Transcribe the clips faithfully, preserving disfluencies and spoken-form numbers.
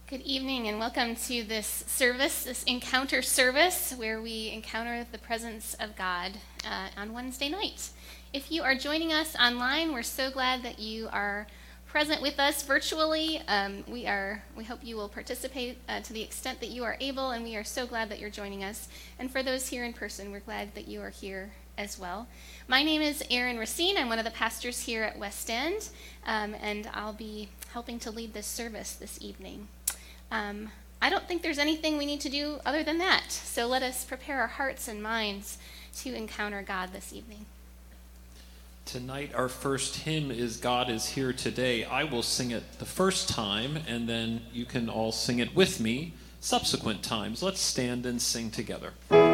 Good evening and welcome to this service, this encounter service, where we encounter the presence of God uh, on Wednesday night. If you are joining us online, we're so glad that you are present with us virtually. Um, we are. We hope you will participate uh, to the extent that you are able, and we are so glad that you're joining us. And for those here in person, we're glad that you are here as well. My name is Erin Racine. I'm one of the pastors here at West End, um, and I'll be helping to lead this service this evening. Um, I don't think there's anything we need to do other than that. So let us prepare our hearts and minds to encounter God this evening. Tonight, our first hymn is God is Here Today. I will sing it the first time, and then you can all sing it with me subsequent times. Let's stand and sing together.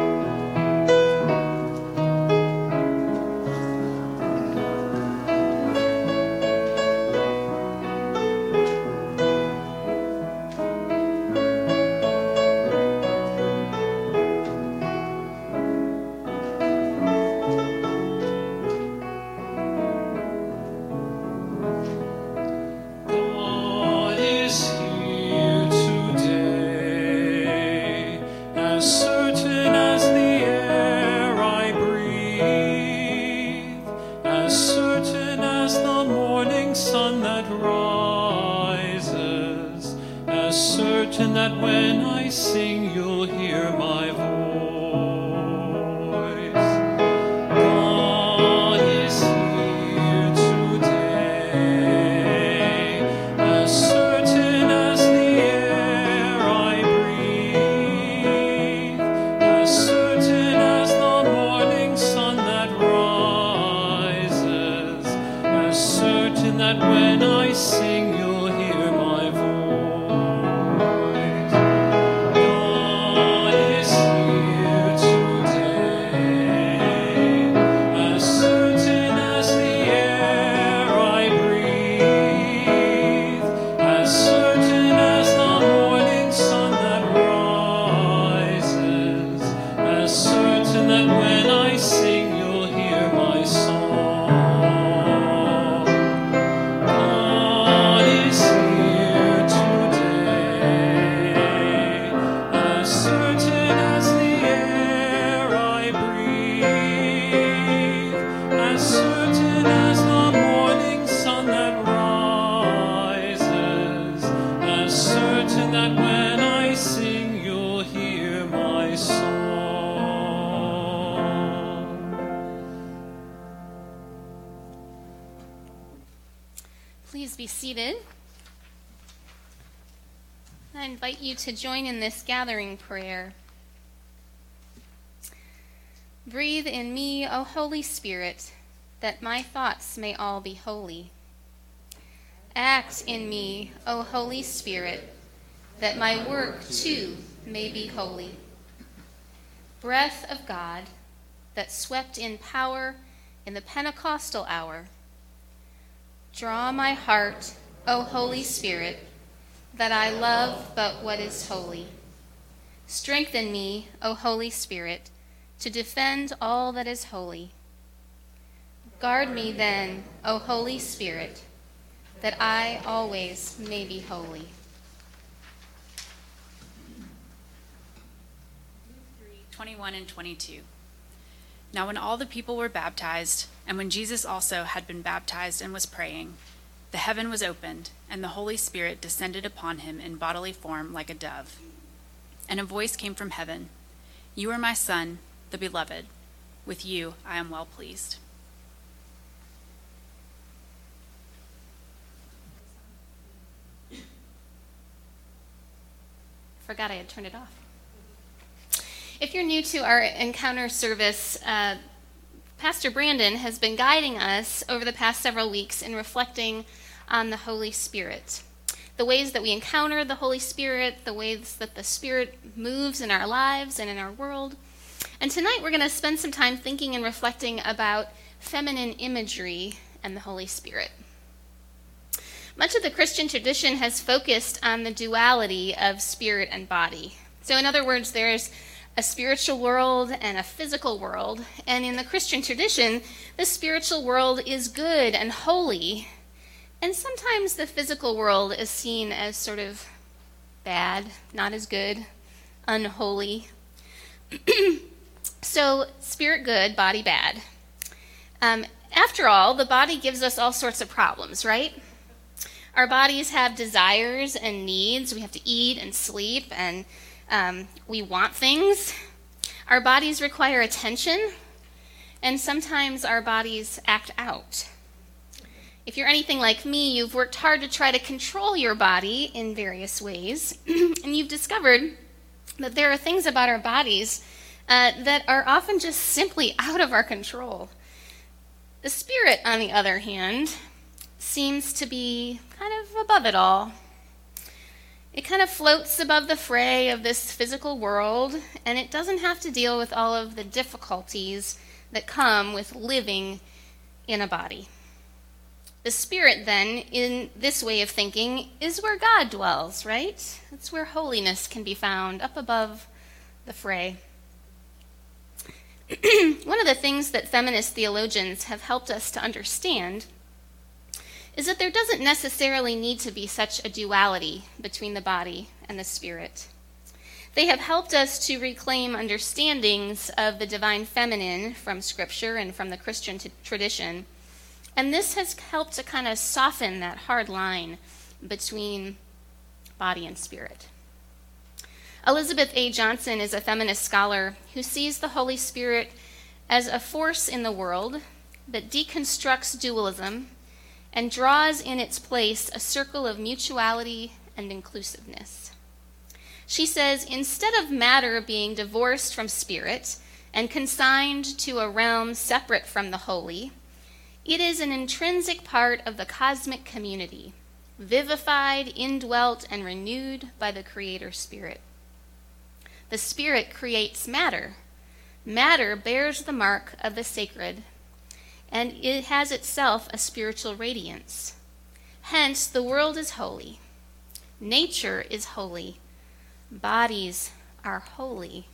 Please be seated. I invite you to join in this gathering prayer. Breathe in me, O Holy Spirit, that my thoughts may all be holy. Act in me, O Holy Spirit, that my work too may be holy. Breath of God, that swept in power in the Pentecostal hour, draw my heart, O Holy Spirit, that I love but what is holy. Strengthen me, O Holy Spirit, to defend all that is holy. Guard me then, O Holy Spirit, that I always may be holy. twenty-one and twenty-two. Now when all the people were baptized, and when Jesus also had been baptized and was praying, the heaven was opened, and the Holy Spirit descended upon him in bodily form like a dove. And a voice came from heaven, "You are my Son, the Beloved. With you I am well pleased." Forgot I had turned it off. If you're new to our encounter service, uh, Pastor Brandon has been guiding us over the past several weeks in reflecting on the Holy Spirit. The ways that we encounter the Holy Spirit, the ways that the Spirit moves in our lives and in our world. And tonight we're going to spend some time thinking and reflecting about feminine imagery and the Holy Spirit. Much of the Christian tradition has focused on the duality of spirit and body. So in other words, there's a spiritual world and a physical world. And in the Christian tradition, the spiritual world is good and holy. And sometimes the physical world is seen as sort of bad, not as good, unholy. So spirit good, body bad. Um, after all, the body gives us all sorts of problems, right? Our bodies have desires and needs. We have to eat and sleep, and um, we want things. Our bodies require attention, and sometimes our bodies act out. If you're anything like me, you've worked hard to try to control your body in various ways, and you've discovered that there are things about our bodies uh, that are often just simply out of our control. The spirit, on the other hand, seems to be kind of above it all. It kind of floats above the fray of this physical world, and it doesn't have to deal with all of the difficulties that come with living in a body. The spirit, then, in this way of thinking, is where God dwells, right? It's where holiness can be found, up above the fray. One of the things that feminist theologians have helped us to understand is that there doesn't necessarily need to be such a duality between the body and the spirit. They have helped us to reclaim understandings of the divine feminine from Scripture and from the Christian t- tradition, and this has helped to kind of soften that hard line between body and spirit. Elizabeth A. Johnson is a feminist scholar who sees the Holy Spirit as a force in the world that deconstructs dualism and draws in its place a circle of mutuality and inclusiveness. She says, instead of matter being divorced from spirit and consigned to a realm separate from the holy, it is an intrinsic part of the cosmic community, vivified, indwelt, and renewed by the Creator Spirit. The Spirit creates matter. Matter bears the mark of the sacred, and it has itself a spiritual radiance. Hence, the world is holy. Nature is holy. Bodies are holy.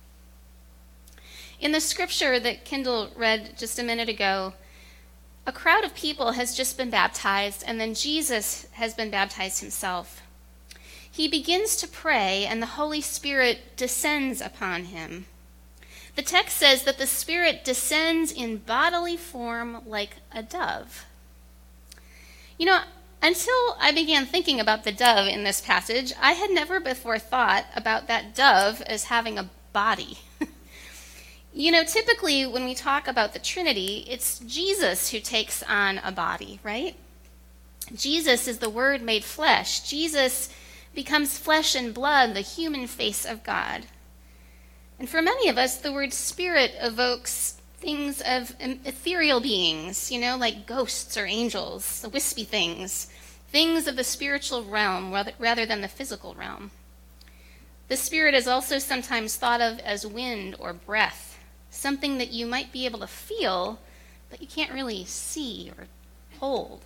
In the scripture that Kendall read just a minute ago, a crowd of people has just been baptized, and then Jesus has been baptized himself. He begins to pray, and the Holy Spirit descends upon him. The text says that the Spirit descends in bodily form like a dove. You know, until I began thinking about the dove in this passage, I had never before thought about that dove as having a body. You know, typically when we talk about the Trinity, it's Jesus who takes on a body, right? Jesus is the Word made flesh. Jesus becomes flesh and blood, the human face of God. And for many of us, the word spirit evokes things of ethereal beings, you know, like ghosts or angels, the wispy things, things of the spiritual realm rather, rather than the physical realm. The spirit is also sometimes thought of as wind or breath, something that you might be able to feel, but you can't really see or hold.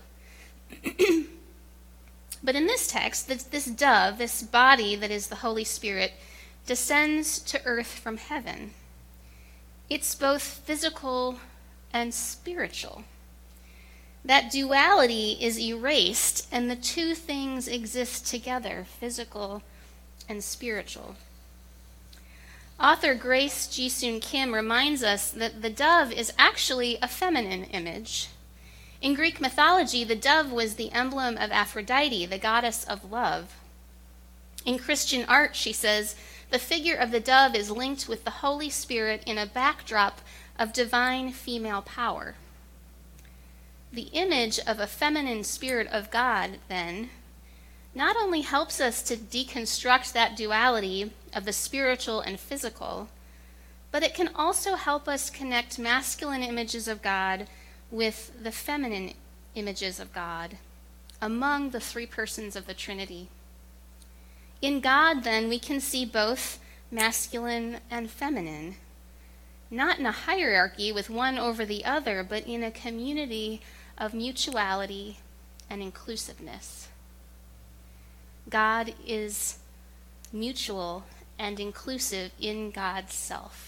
But in this text, this, this dove, this body that is the Holy Spirit, descends to earth from heaven. It's both physical and spiritual. That duality is erased, and the two things exist together, physical and spiritual. Author Grace Ji-Soon Kim reminds us that the dove is actually a feminine image. In Greek mythology, the dove was the emblem of Aphrodite, the goddess of love. In Christian art, she says, the figure of the dove is linked with the Holy Spirit in a backdrop of divine female power. The image of a feminine spirit of God, then, not only helps us to deconstruct that duality of the spiritual and physical, but it can also help us connect masculine images of God with the feminine images of God among the three persons of the Trinity. In God, then, we can see both masculine and feminine, not in a hierarchy with one over the other, but in a community of mutuality and inclusiveness. God is mutual and inclusive in God's self.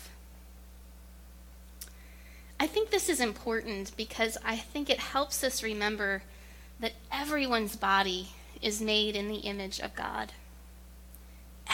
I think this is important because I think it helps us remember that everyone's body is made in the image of God.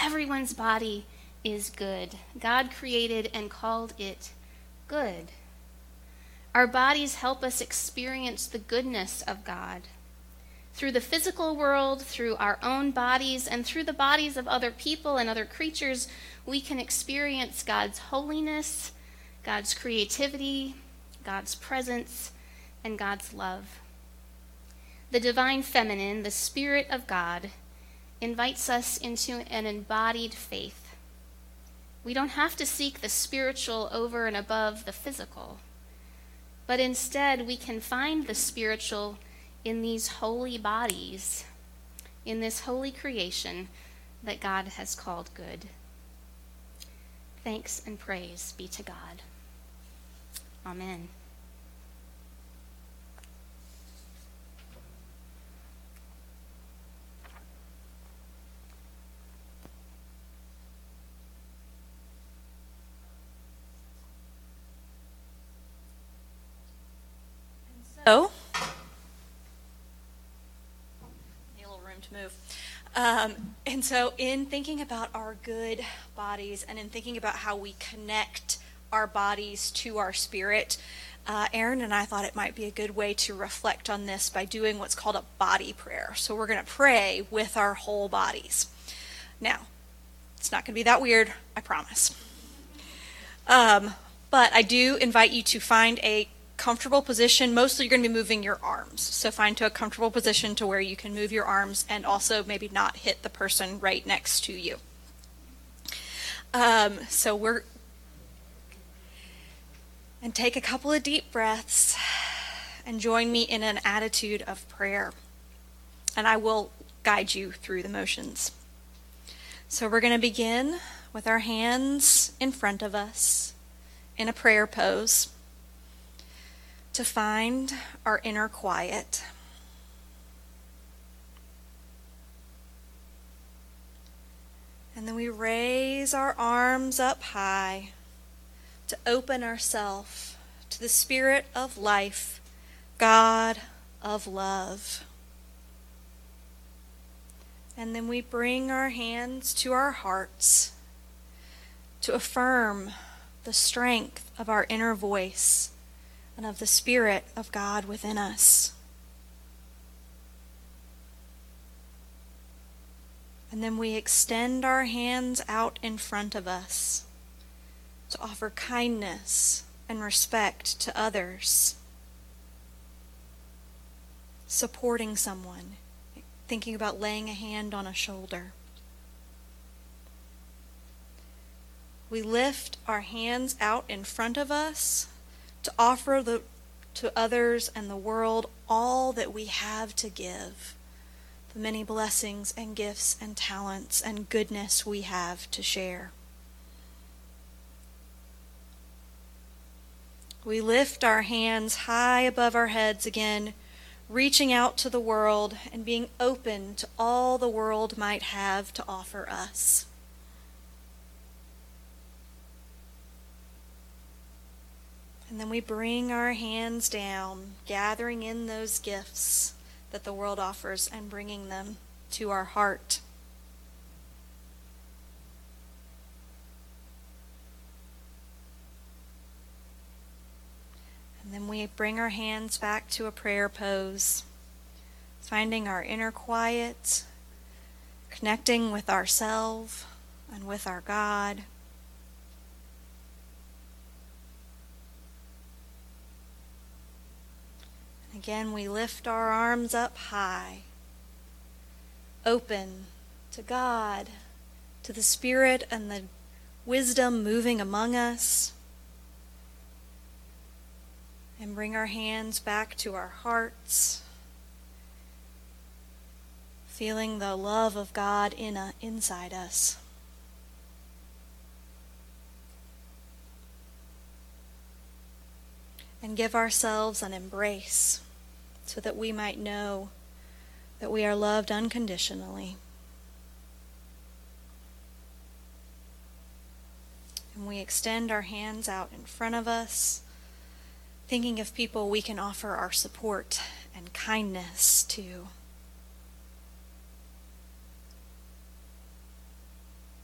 everyone's body is good. God created and called it good. Our bodies help us experience the goodness of God. Through the physical world, through our own bodies, and through the bodies of other people and other creatures, we can experience God's holiness, God's creativity, God's presence, and God's love. The divine feminine, the Spirit of God, invites us into an embodied faith. We don't have to seek the spiritual over and above the physical, but instead we can find the spiritual in these holy bodies, in this holy creation that God has called good. Thanks and praise be to God. Amen. So, need a little room to move. Um, and so in thinking about our good bodies and in thinking about how we connect our bodies to our spirit, uh, Aaron and I thought it might be a good way to reflect on this by doing what's called a body prayer. So we're going to pray with our whole bodies. Now, it's not going to be that weird, I promise. Um, but I do invite you to find a comfortable position. Mostly you're going to be moving your arms. So find to a comfortable position to where you can move your arms and also maybe not hit the person right next to you. Um, so we're, and take a couple of deep breaths and join me in an attitude of prayer. And I will guide you through the motions. So we're going to begin with our hands in front of us in a prayer pose, to find our inner quiet. And then we raise our arms up high to open ourselves to the Spirit of life, God of love. And then we bring our hands to our hearts to affirm the strength of our inner voice and of the Spirit of God within us. And then we extend our hands out in front of us to offer kindness and respect to others, supporting someone, thinking about laying a hand on a shoulder. We lift our hands out in front of us to offer the, to others and the world all that we have to give, the many blessings and gifts and talents and goodness we have to share. We lift our hands high above our heads again, reaching out to the world and being open to all the world might have to offer us. And then we bring our hands down, gathering in those gifts that the world offers and bringing them to our heart. And then we bring our hands back to a prayer pose, finding our inner quiet, connecting with ourselves and with our God. Again, we lift our arms up high, open to God, to the Spirit and the wisdom moving among us, and bring our hands back to our hearts, feeling the love of God in a, inside us. And give ourselves an embrace so that we might know that we are loved unconditionally. And we extend our hands out in front of us, thinking of people we can offer our support and kindness to.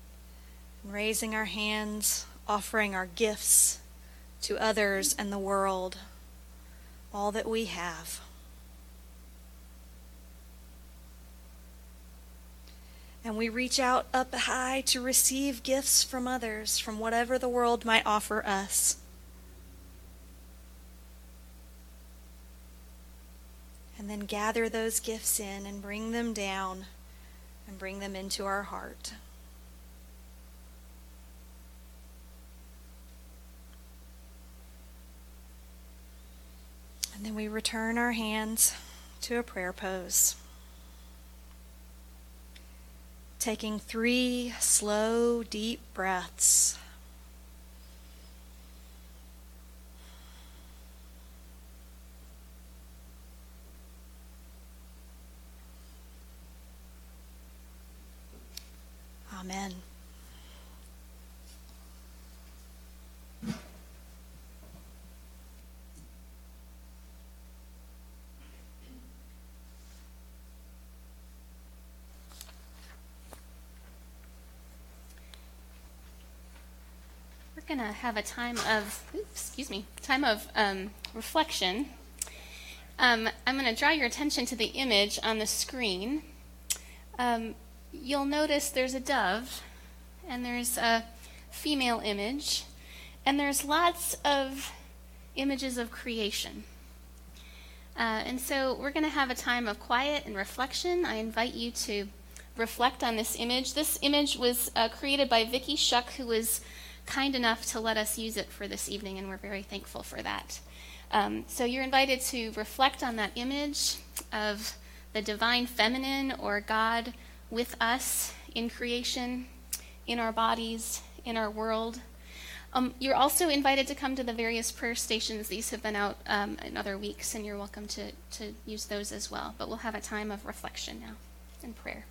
raising our hands, offering our gifts to others and the world, all that we have. And we reach out up high to receive gifts from others, from whatever the world might offer us. And then gather those gifts in and bring them down and bring them into our heart. And then we return our hands to a prayer pose. Taking three slow, deep breaths. Amen. We're going to have a time of, oops, excuse me, time of um, reflection. Um, I'm going to draw your attention to the image on the screen. Um, you'll notice there's a dove, and there's a female image, and there's lots of images of creation. Uh, and so we're going to have a time of quiet and reflection. I invite you to reflect on this image. This image was uh, created by Vicki Shuck, who was kind enough to let us use it for this evening, and we're very thankful for that. Um, so you're invited to reflect on that image of the divine feminine, or God with us in creation, in our bodies, in our world. Um, you're also invited to come to the various prayer stations. These have been out um, in other weeks, and you're welcome to, to use those as well. But we'll have a time of reflection now and prayer.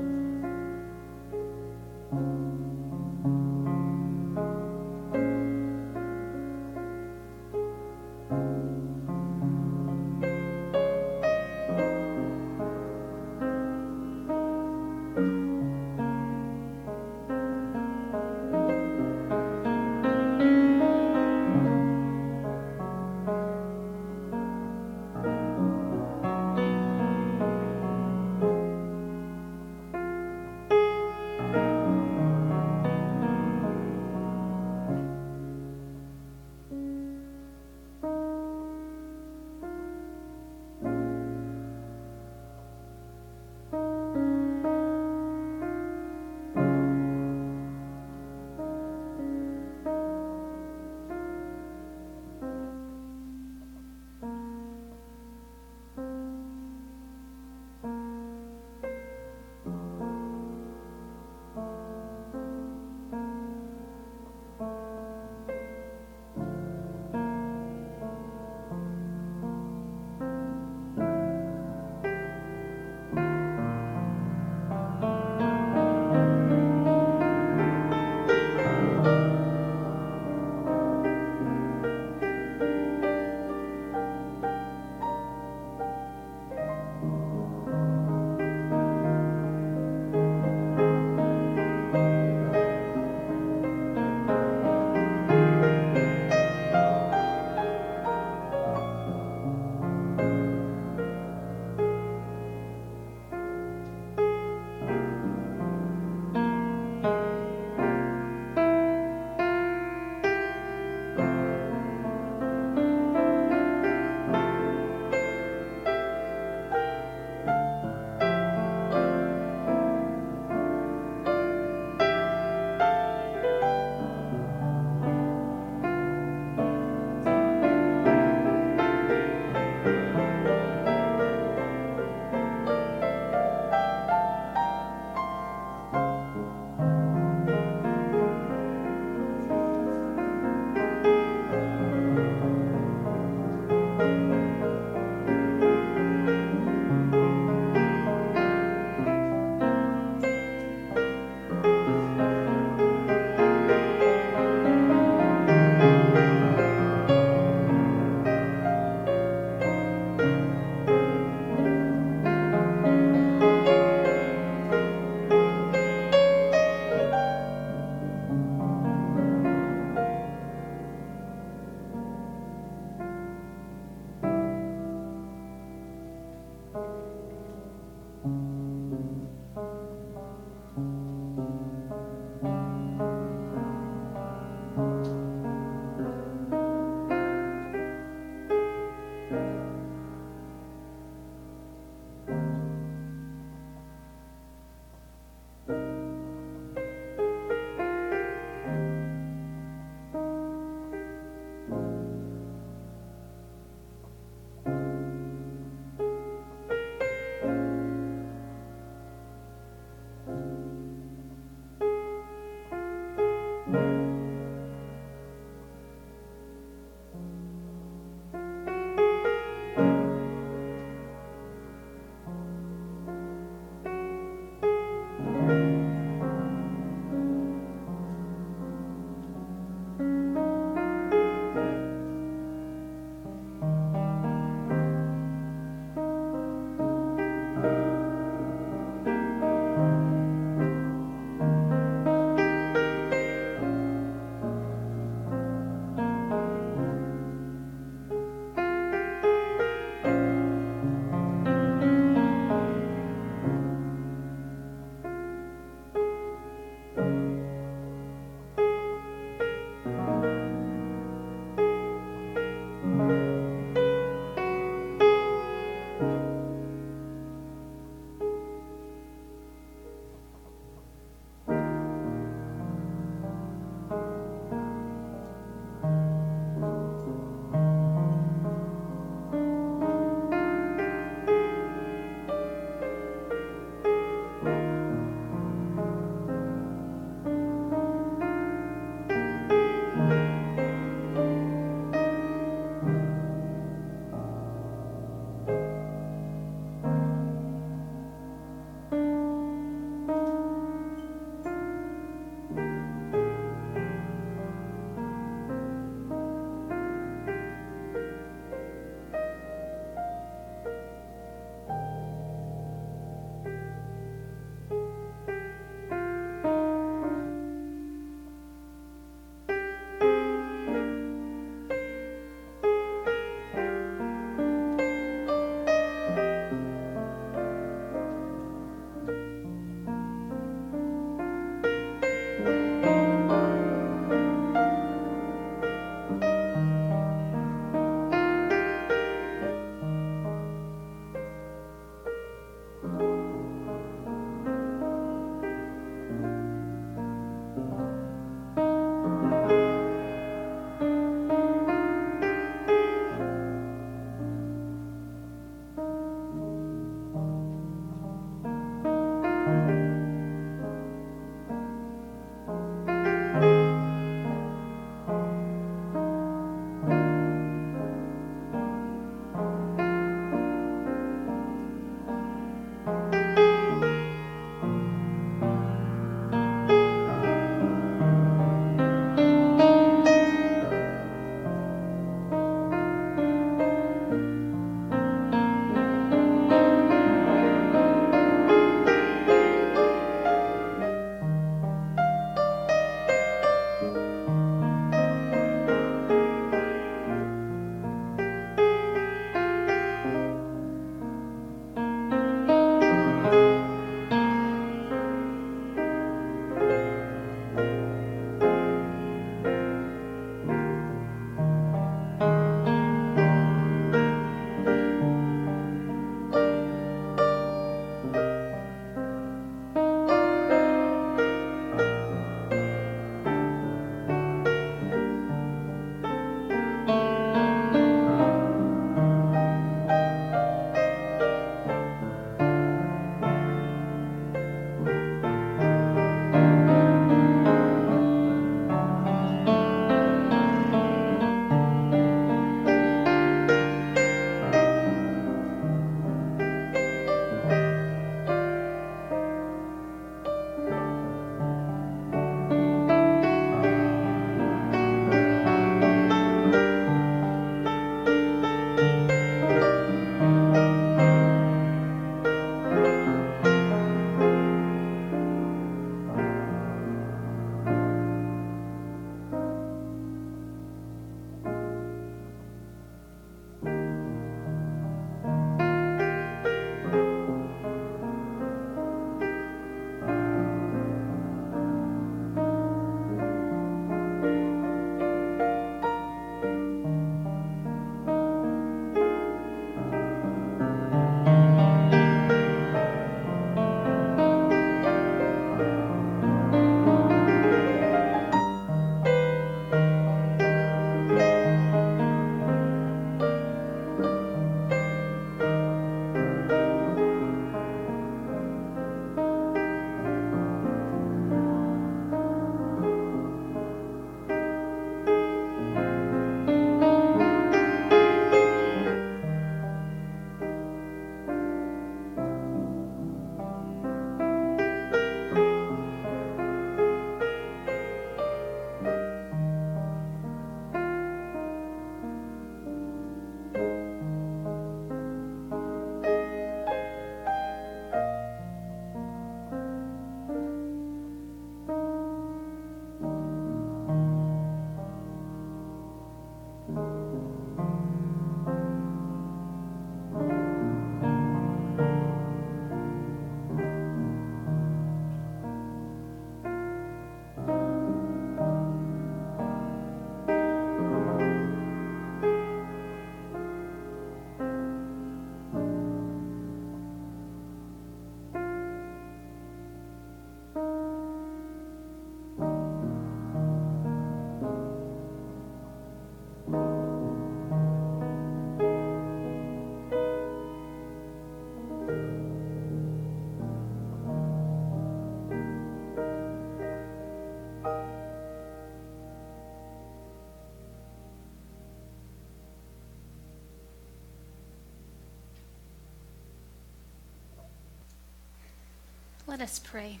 Let us pray.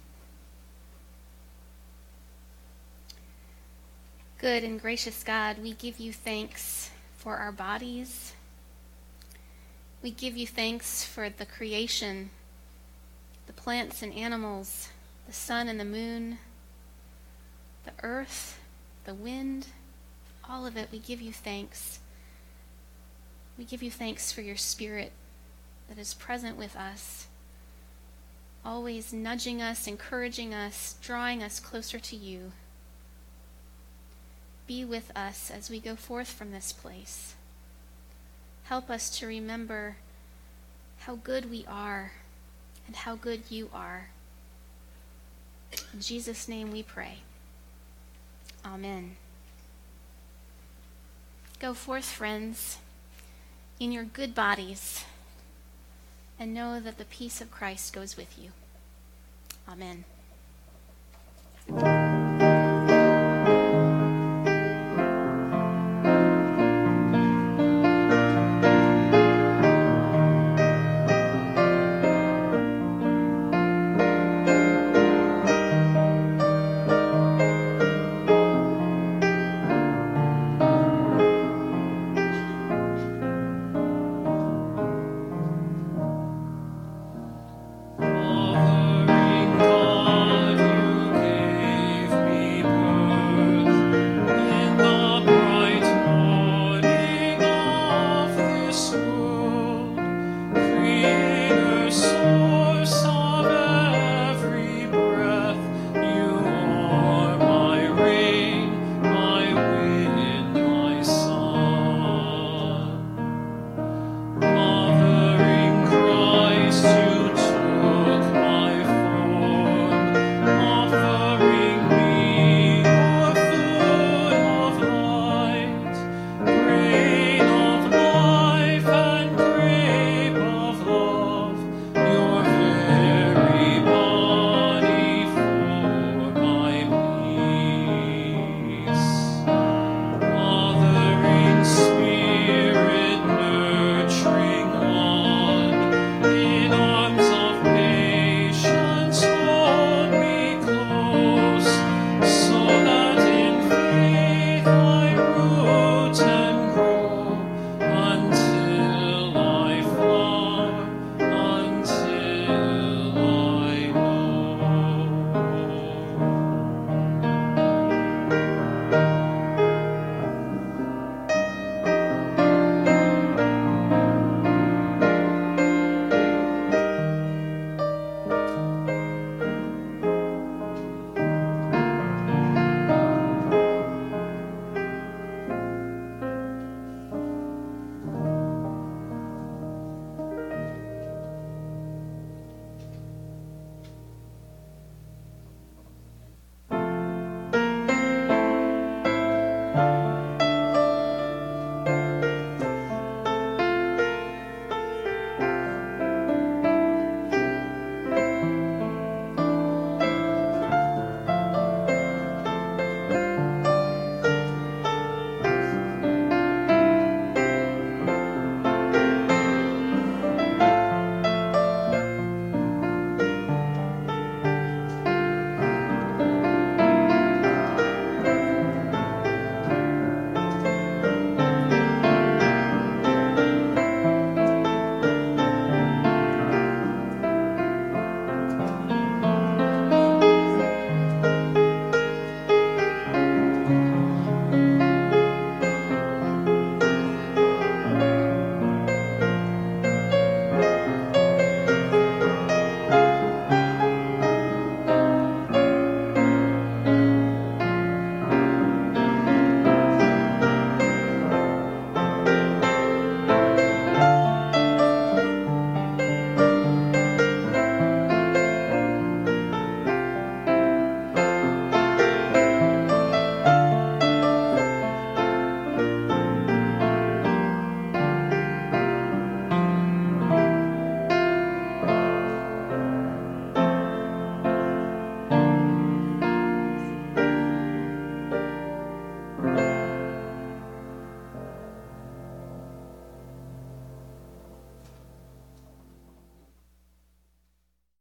Good and gracious God, we give you thanks for our bodies. We give you thanks for the creation, the plants and animals, the sun and the moon, the earth, the wind, all of it. We give you thanks. We give you thanks for your Spirit that is present with us, always nudging us, encouraging us, drawing us closer to you. Be with us as we go forth from this place. Help us to remember how good we are and how good you are. In Jesus' name we pray. Amen. Go forth, friends, in your good bodies, and know that the peace of Christ goes with you. Amen.